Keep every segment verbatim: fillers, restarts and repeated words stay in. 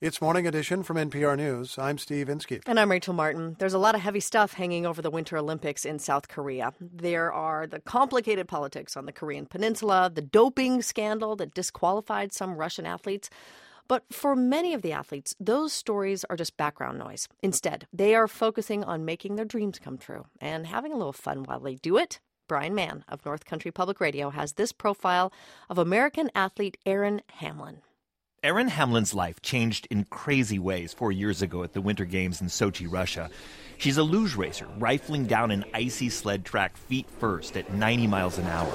It's Morning Edition from N P R News. I'm Steve Inskeep. And I'm Rachel Martin. There's a lot of heavy stuff hanging over the Winter Olympics in South Korea. There are the complicated politics on the Korean peninsula, the doping scandal that disqualified some Russian athletes. But for many of the athletes, those stories are just background noise. Instead, they are focusing on making their dreams come true and having a little fun while they do it. Brian Mann of North Country Public Radio has this profile of American athlete Erin Hamlin. Erin Hamlin's life changed in crazy ways four years ago at the Winter Games in Sochi, Russia. She's a luge racer, rifling down an icy sled track feet first at ninety miles an hour.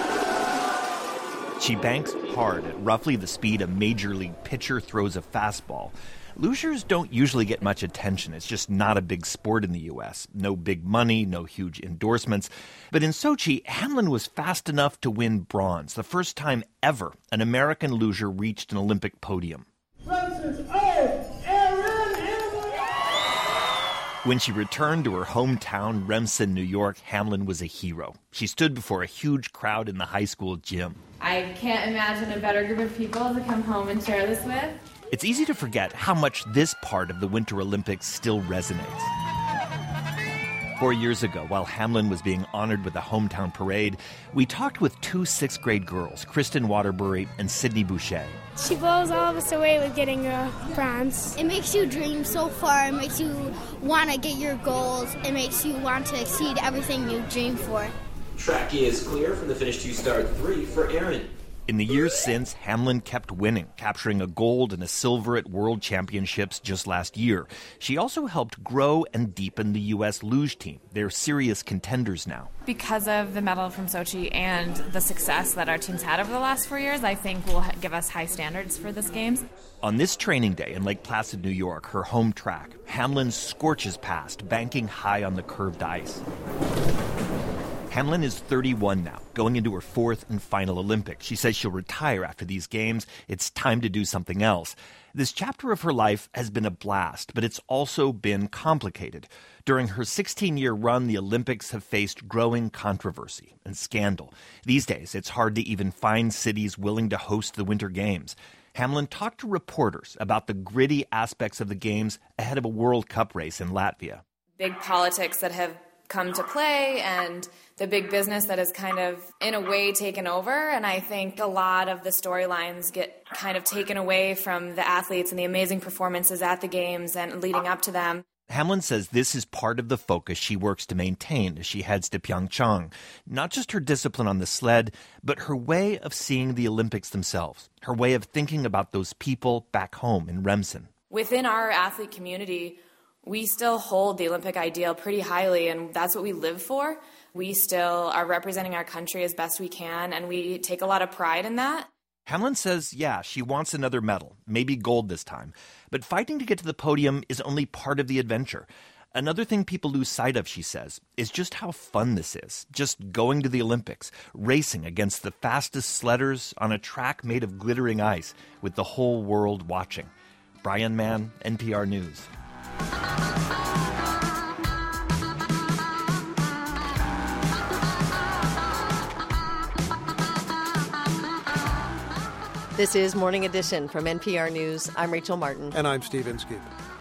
She banks hard at roughly the speed a major league pitcher throws a fastball. Lugers don't usually get much attention. It's just not a big sport in the U S. No big money, no huge endorsements. But in Sochi, Hamlin was fast enough to win bronze, the first time ever an American luger reached an Olympic podium. When she returned to her hometown, Remsen, New York, Hamlin was a hero. She stood before a huge crowd in the high school gym. I can't imagine a better group of people to come home and share this with. It's easy to forget how much this part of the Winter Olympics still resonates. Four years ago, while Hamlin was being honored with a hometown parade, we talked with two sixth-grade girls, Kristen Waterbury and Sydney Boucher. She blows all of us away with getting a bronze. It makes you dream so far. It makes you want to get your goals. It makes you want to exceed everything you dream for. Track is clear from the finish to start three for Erin. In the years since, Hamlin kept winning, capturing a gold and a silver at World Championships just last year. She also helped grow and deepen the U S luge team. They're serious contenders now. Because of the medal from Sochi and the success that our team's had over the last four years, I think will give us high standards for this Games. On this training day in Lake Placid, New York, her home track, Hamlin scorches past, banking high on the curved ice. Hamlin is thirty-one now, going into her fourth and final Olympics. She says she'll retire after these games. It's time to do something else. This chapter of her life has been a blast, but it's also been complicated. During her sixteen-year run, the Olympics have faced growing controversy and scandal. These days, it's hard to even find cities willing to host the Winter Games. Hamlin talked to reporters about the gritty aspects of the Games ahead of a World Cup race in Latvia. Big politics that have come to play and the big business that has kind of, in a way, taken over. And I think a lot of the storylines get kind of taken away from the athletes and the amazing performances at the Games and leading up to them. Hamlin says this is part of the focus she works to maintain as she heads to Pyeongchang. Not just her discipline on the sled, but her way of seeing the Olympics themselves, her way of thinking about those people back home in Remsen. Within our athlete community, we still hold the Olympic ideal pretty highly, and that's what we live for. We still are representing our country as best we can, and we take a lot of pride in that. Hamlin says, yeah, she wants another medal, maybe gold this time. But fighting to get to the podium is only part of the adventure. Another thing people lose sight of, she says, is just how fun this is. Just going to the Olympics, racing against the fastest sledders on a track made of glittering ice with the whole world watching. Brian Mann, N P R News. This is Morning Edition from N P R News. I'm Rachel Martin. And I'm Steve Inskeep.